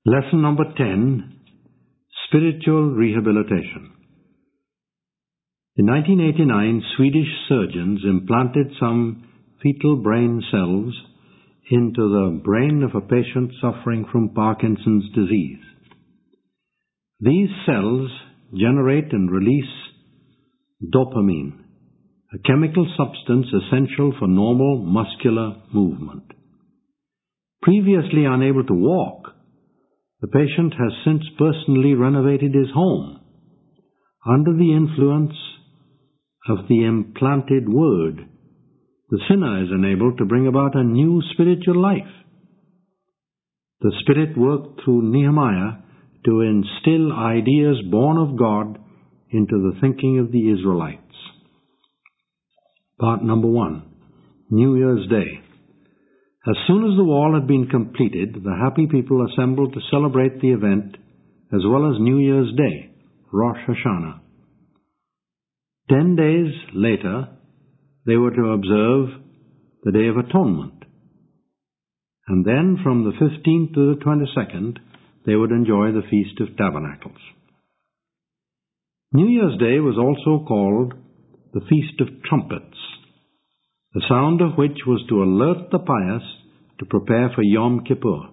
Lesson number 10, Spiritual Rehabilitation. In 1989, Swedish surgeons implanted some fetal brain cells into the brain of a patient suffering from Parkinson's disease. These cells generate and release dopamine, a chemical substance essential for normal muscular movement. Previously unable to walk, the patient has since personally renovated his home. Under the influence of the implanted word, the sinner is enabled to bring about a new spiritual life. The Spirit worked through Nehemiah to instill ideas born of God into the thinking of the Israelites. Part number 1, New Year's Day. As soon as the wall had been completed, the happy people assembled to celebrate the event as well as New Year's Day, Rosh Hashanah. 10 days later, they were to observe the Day of Atonement. And then from the 15th to the 22nd, they would enjoy the Feast of Tabernacles. New Year's Day was also called the Feast of Trumpets, the sound of which was to alert the pious to prepare for Yom Kippur.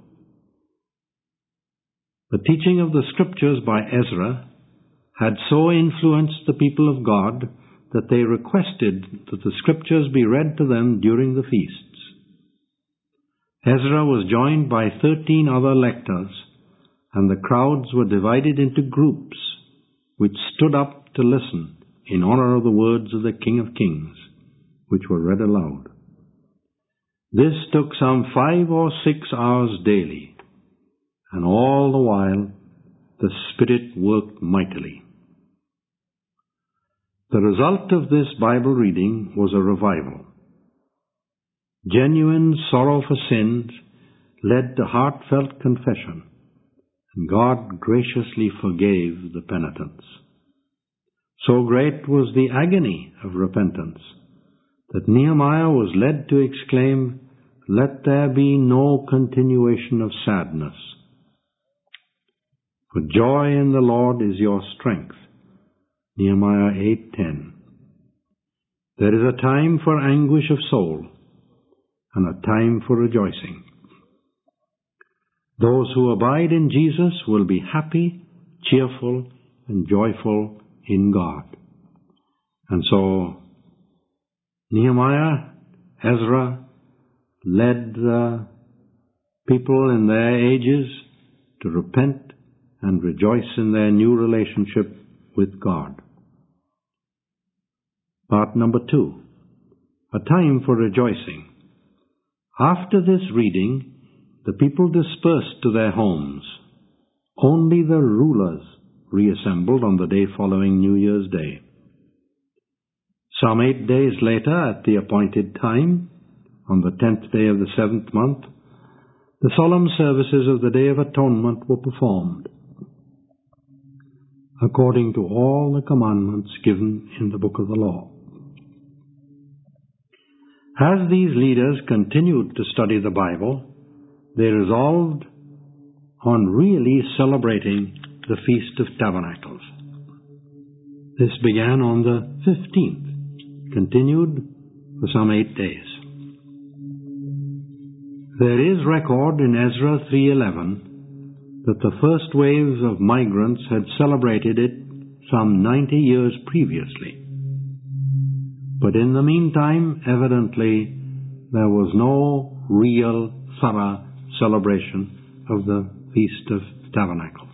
The teaching of the Scriptures by Ezra had so influenced the people of God that they requested that the Scriptures be read to them during the feasts. Ezra was joined by 13 other lectors, and the crowds were divided into groups which stood up to listen in honor of the words of the King of Kings, which were read aloud. This took some 5 or 6 hours daily, and all the while the Spirit worked mightily. The result of this Bible reading was a revival. Genuine sorrow for sins led to heartfelt confession, and God graciously forgave the penitents. So great was the agony of repentance that Nehemiah was led to exclaim, "Let there be no continuation of sadness. For joy in the Lord is your strength." Nehemiah 8:10. There is a time for anguish of soul and a time for rejoicing. Those who abide in Jesus will be happy, cheerful, and joyful in God. And so Nehemiah, Ezra, led the people in their ages to repent and rejoice in their new relationship with God. Part number 2, a time for rejoicing. After this reading, the people dispersed to their homes. Only the rulers reassembled on the day following New Year's Day. Some 8 days later, at the appointed time, on the 10th day of the 7th month, the solemn services of the Day of Atonement were performed, according to all the commandments given in the book of the law. As these leaders continued to study the Bible, they resolved on really celebrating the Feast of Tabernacles. This began on the 15th, continued for some 8 days. There is record in Ezra 3:11 that the first waves of migrants had celebrated it some 90 years previously. But in the meantime, evidently, there was no real, thorough celebration of the Feast of Tabernacles.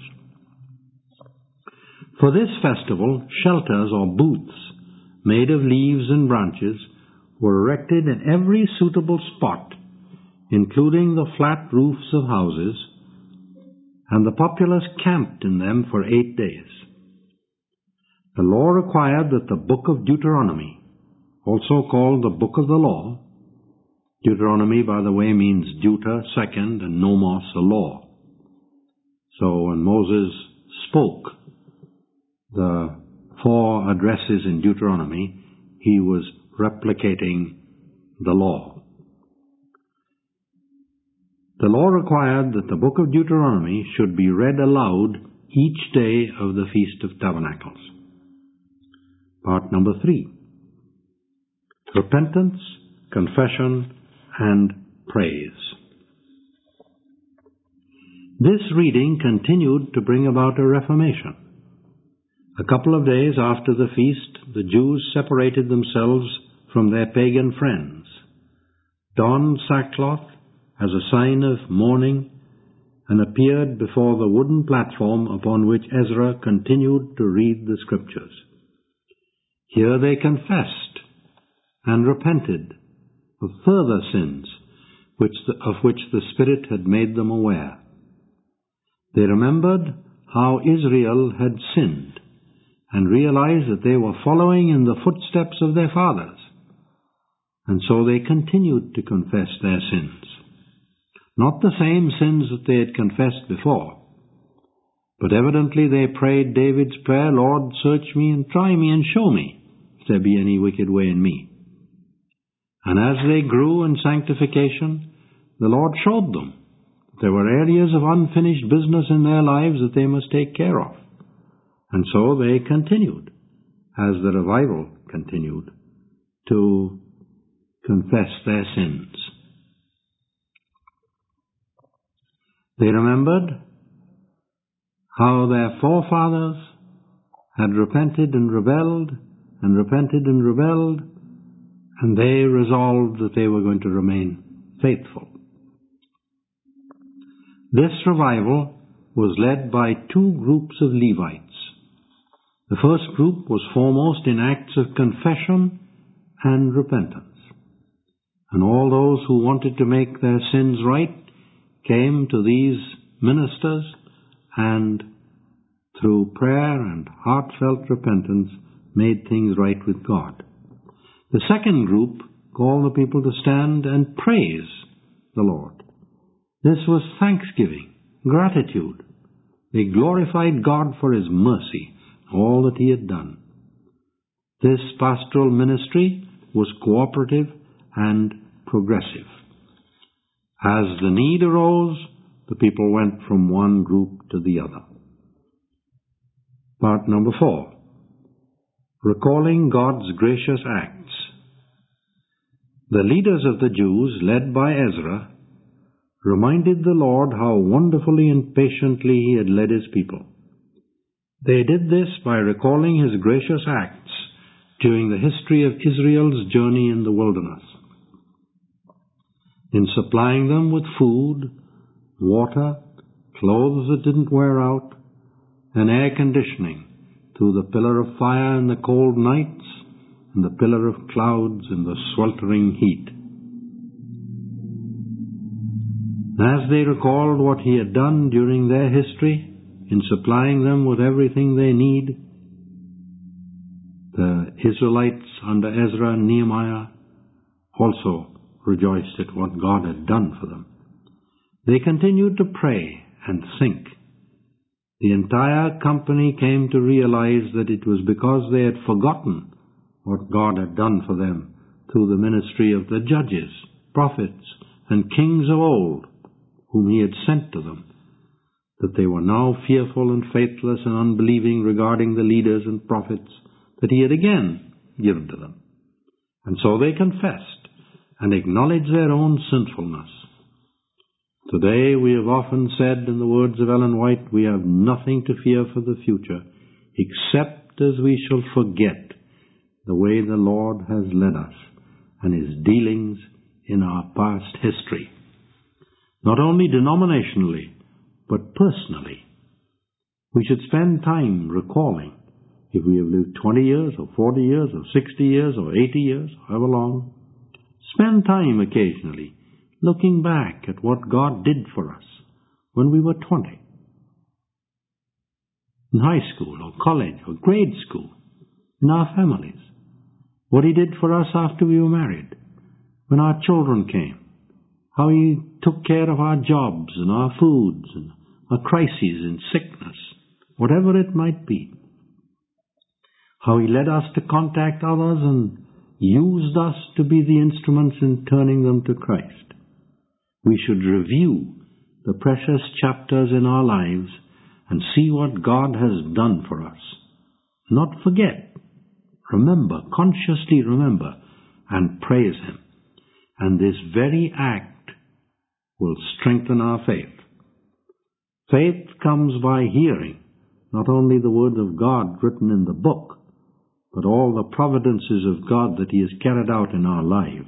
For this festival, shelters or booths made of leaves and branches were erected in every suitable spot, including the flat roofs of houses, and the populace camped in them for 8 days. The law required that the book of Deuteronomy, also called the book of the law — Deuteronomy, by the way, means Deuter, second, and nomos, a law. So when Moses spoke the 4 addresses in Deuteronomy, he was replicating the law. The law required that the book of Deuteronomy should be read aloud each day of the Feast of Tabernacles. Part number 3. Repentance, confession, and praise. This reading continued to bring about a reformation. A couple of days after the feast, the Jews separated themselves from their pagan friends, donned sackcloth as a sign of mourning, and appeared before the wooden platform upon which Ezra continued to read the Scriptures. Here they confessed and repented of further sins of which the Spirit had made them aware. They remembered how Israel had sinned and realized that they were following in the footsteps of their fathers, and so they continued to confess their sins. Not the same sins that they had confessed before, but evidently they prayed David's prayer, "Lord, search me and try me and show me if there be any wicked way in me." And as they grew in sanctification, the Lord showed them that there were areas of unfinished business in their lives that they must take care of. And so they continued, as the revival continued, to confess their sins. They remembered how their forefathers had repented and rebelled, and repented and rebelled, and they resolved that they were going to remain faithful. This revival was led by two groups of Levites. The first group was foremost in acts of confession and repentance, and all those who wanted to make their sins right came to these ministers and through prayer and heartfelt repentance made things right with God. The second group called the people to stand and praise the Lord. This was thanksgiving, gratitude. They glorified God for His mercy, all that He had done. This pastoral ministry was cooperative and progressive. As the need arose, the people went from one group to the other. Part number 4. Recalling God's gracious acts. The leaders of the Jews, led by Ezra, reminded the Lord how wonderfully and patiently He had led His people. They did this by recalling His gracious acts during the history of Israel's journey in the wilderness, in supplying them with food, water, clothes that didn't wear out, and air conditioning through the pillar of fire in the cold nights and the pillar of clouds in the sweltering heat. As they recalled what He had done during their history in supplying them with everything they need, the Israelites under Ezra and Nehemiah also rejoiced at what God had done for them. They continued to pray and think. The entire company came to realize that it was because they had forgotten what God had done for them through the ministry of the judges, prophets, and kings of old, whom He had sent to them, that they were now fearful and faithless and unbelieving regarding the leaders and prophets that He had again given to them. And so they confessed and acknowledged their own sinfulness. Today we have often said, in the words of Ellen White, we have nothing to fear for the future, except as we shall forget the way the Lord has led us and His dealings in our past history. Not only denominationally, but personally. We should spend time recalling, if we have lived 20 years or 40 years or 60 years or 80 years, however long, spend time occasionally looking back at what God did for us when we were 20, in high school or college or grade school, in our families, what He did for us after we were married, when our children came, how He took care of our jobs and our foods and our crises and sickness, whatever it might be, how He led us to contact others and used us to be the instruments in turning them to Christ. We should review the precious chapters in our lives and see what God has done for us. Not forget. Remember, consciously remember, and praise Him. And this very act will strengthen our faith. Faith comes by hearing, not only the word of God written in the book, but all the providences of God that He has carried out in our lives.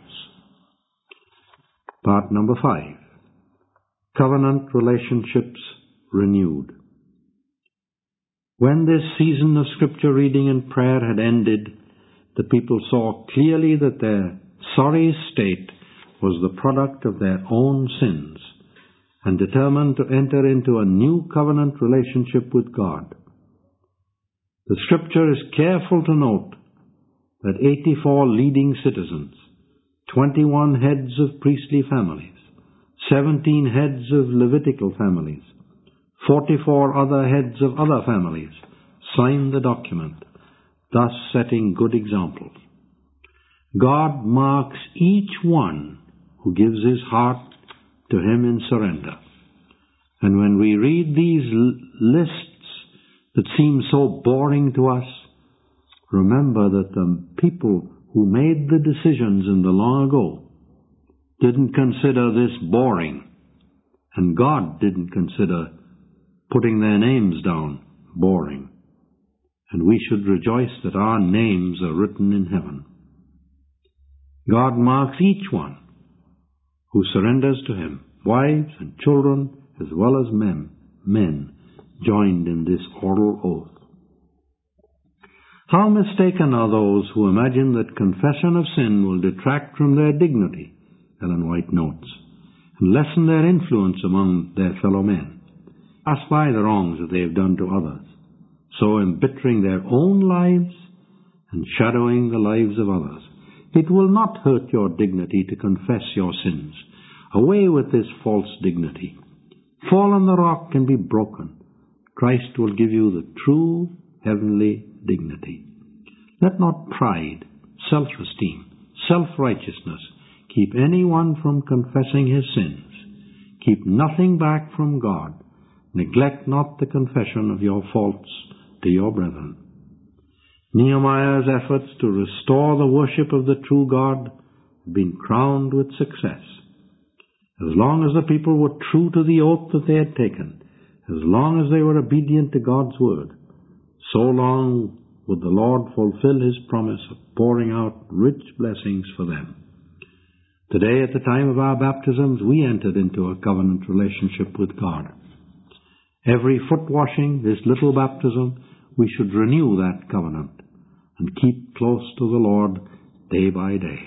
Part number 5. Covenant relationships renewed. When this season of scripture reading and prayer had ended, the people saw clearly that their sorry state was the product of their own sins, and determined to enter into a new covenant relationship with God. The scripture is careful to note that 84 leading citizens, 21 heads of priestly families, 17 heads of Levitical families, 44 other heads of other families signed the document, thus setting good examples. God marks each one who gives his heart to Him in surrender. And when we read these lists that seem so boring to us, remember that the people who made the decisions in the long ago didn't consider this boring, and God didn't consider putting their names down boring. And we should rejoice that our names are written in heaven. God marks each one who surrenders to Him, wives and children as well as men joined in this oral oath. How mistaken are those who imagine that confession of sin will detract from their dignity, Ellen White notes, and lessen their influence among their fellow men, pass by the wrongs that they have done to others, so embittering their own lives and shadowing the lives of others. It will not hurt your dignity to confess your sins. Away with this false dignity. Fall on the rock and be broken. Christ will give you the true heavenly dignity. Let not pride, self-esteem, self-righteousness keep anyone from confessing his sins. Keep nothing back from God. Neglect not the confession of your faults to your brethren. Nehemiah's efforts to restore the worship of the true God have been crowned with success. As long as the people were true to the oath that they had taken, as long as they were obedient to God's word, so long would the Lord fulfill His promise of pouring out rich blessings for them. Today, at the time of our baptisms, we entered into a covenant relationship with God. Every foot washing, this little baptism, we should renew that covenant and keep close to the Lord day by day.